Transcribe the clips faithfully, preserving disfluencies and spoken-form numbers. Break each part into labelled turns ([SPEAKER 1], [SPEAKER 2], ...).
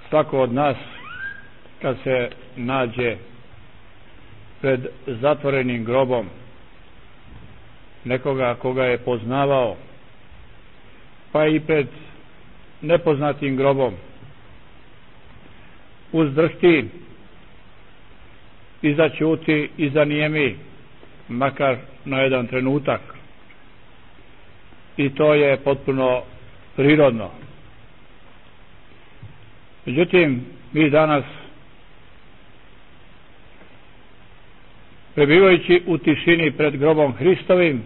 [SPEAKER 1] svako od nas kad se nađe pred zatvorenim grobom nekoga koga je poznavao, pa i pred nepoznatim grobom, uzdrhti i začuti i zanijemi, makar na jedan trenutak. I to je potpuno prirodno. Međutim, mi danas, prebivajući u tišini pred grobom Hristovim,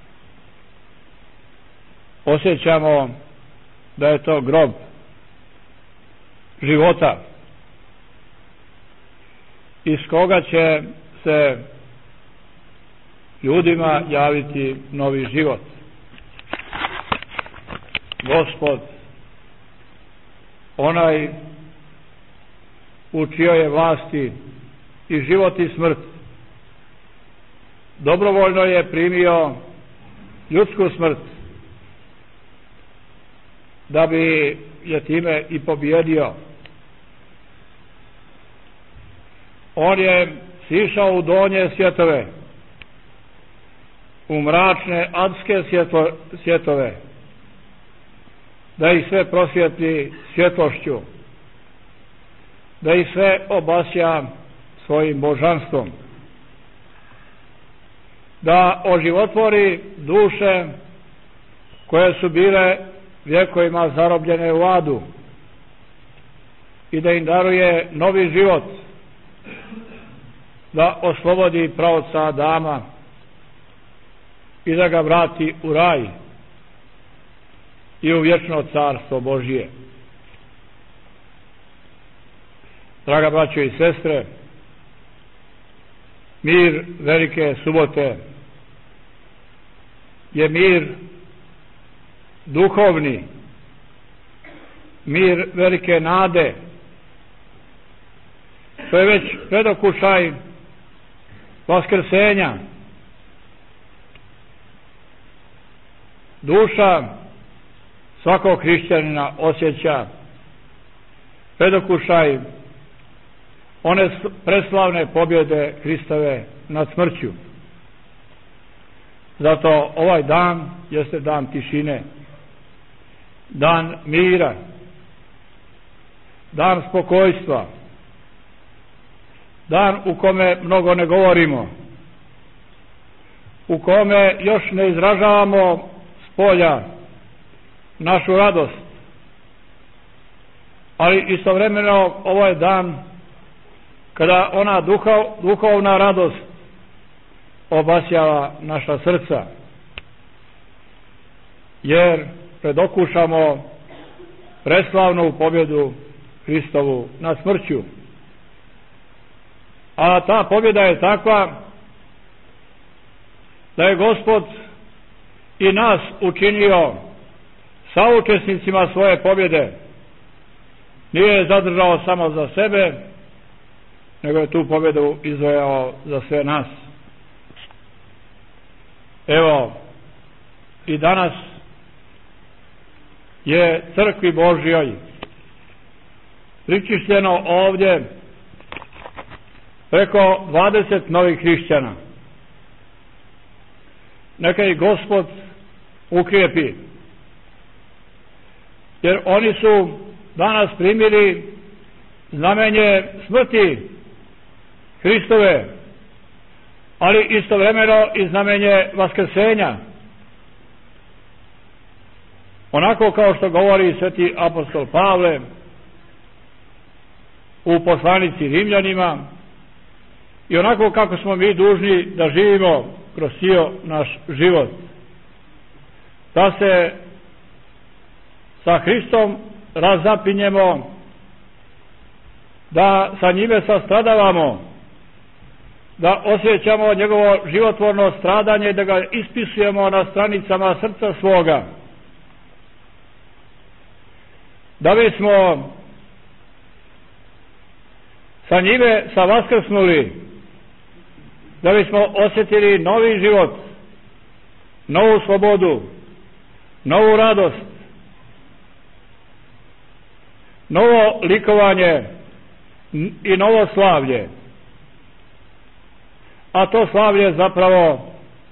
[SPEAKER 1] osjećamo da je to grob života iz koga će se ljudima javiti novi život. Gospod, onaj u čijoj je vlasti i život i smrt, dobrovoljno je primio ljudsku smrt da bi je time i pobjedio. On je sišao u donje svjetove, u mračne adske svjetlo, svjetove, da ih sve prosvjetli svjetlošću, da ih sve obasja svojim božanstvom, da oživotvori duše koje su bile vjekovima zarobljene u adu i da im daruje novi život, da oslobodi praoca Adama i da ga vrati u raj i u vječno carstvo Božije. Draga braćo i sestre, mir velike subote je mir duhovni, mir velike nade. To je već predokušaj vaskrsenja. Duša svakog hrišćanina osjeća predokušaj one preslavne pobjede Hristove nad smrću. Zato ovaj dan jeste dan tišine, dan mira, dan spokojstva, dan u kome mnogo ne govorimo, u kome još ne izražavamo s polja našu radost, ali istovremeno ovo je dan kada ona duhov, duhovna radost obasjava naša srca, jer predokušamo preslavnu pobjedu Hristovu nad smrću. A ta pobjeda je takva da je Gospod i nas učinio saučesnicima svoje pobjede. Nije je zadržao samo za sebe, nego je tu pobjedu izvojao za sve nas. Evo, i danas je crkvi Božjoj pričišljeno ovdje preko dvadeset novih hrišćana. Neka ih Gospod ukrijepi, jer oni su danas primili znamenje smrti Hristove, ali istovremeno i znamenje vaskrsenja. Onako kao što govori sveti apostol Pavle u poslanici Rimljanima i onako kako smo mi dužni da živimo kroz cijel naš život. Da se sa Hristom razapinjemo, da sa njime sastradavamo, da osjećamo njegovo životvorno stradanje i da ga ispisujemo na stranicama srca svoga. Da bismo sa njime savaskrsnuli, da bismo osjetili novi život, novu slobodu, novu radost, novo likovanje i novo slavlje. A to slavlje zapravo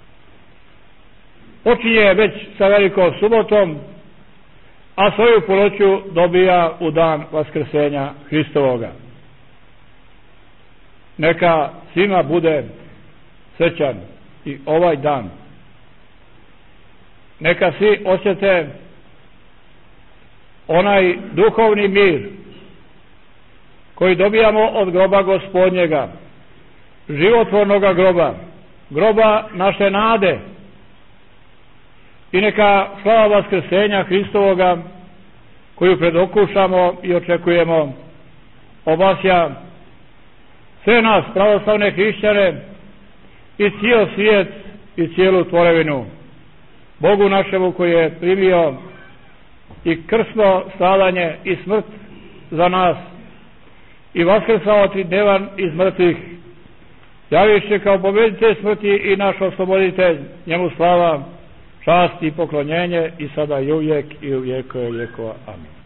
[SPEAKER 1] počinje već sa Velikom subotom, a svoju punoću dobija u dan Vaskrsenja Hristovoga. Neka svima bude srećan i ovaj dan. Neka svi osjete onaj duhovni mir koji dobijamo od groba Gospodnjega, životvornoga groba, groba naše nade. I neka slava Vaskrsenja Hristovoga, koju predokušamo i očekujemo, obasja sve nas pravoslavne hrišćane i cijel svijet i cijelu tvorevinu. Bogu našemu koji je primio i krsno stradanje i smrt za nas i vaskrsao tridnevan iz mrtvih, javiše kao pobjeditelj smrti i naš osloboditelj, njemu slava, čast i poklonjenje i sada i uvijek i u vijekove vjekova. Amin.